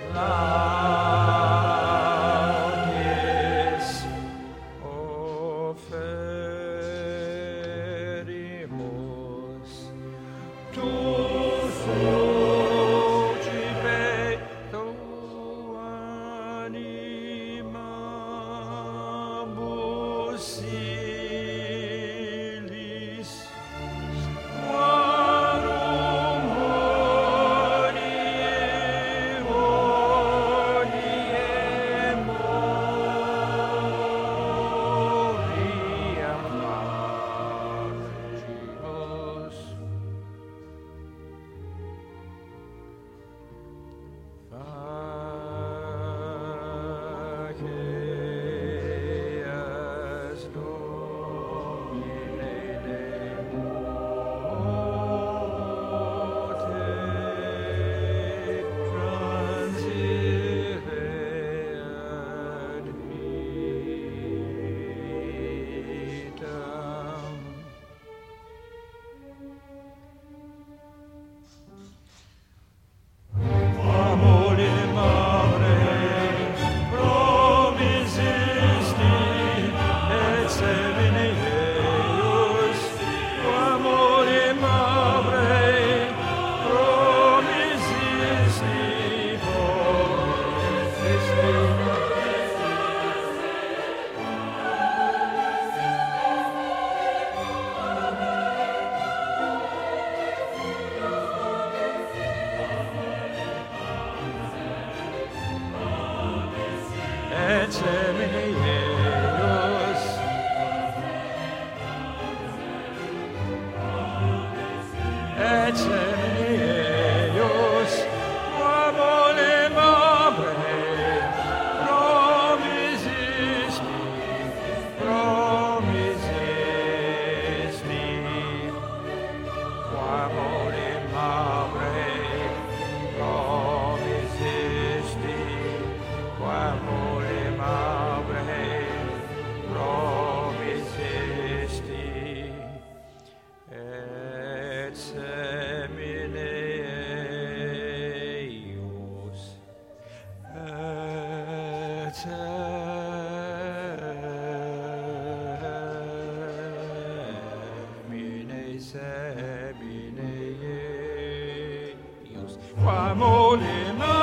laudis oferimus. Tu sucipe tu animabus ilis, quarum hodie moriam largimus. Faceas Domine de morte, transire ad vitam. Amore Mavrei, promisisti, et semine eius. Amore Mavrei, promisisti, et semine eius. Et semine eius. Amore Mavrei, promisisti, promisisti. Amore Mavrei, promisisti. Amore Mavrei, promisisti. Et semine eius. Et semine eius. Amore Mavrei,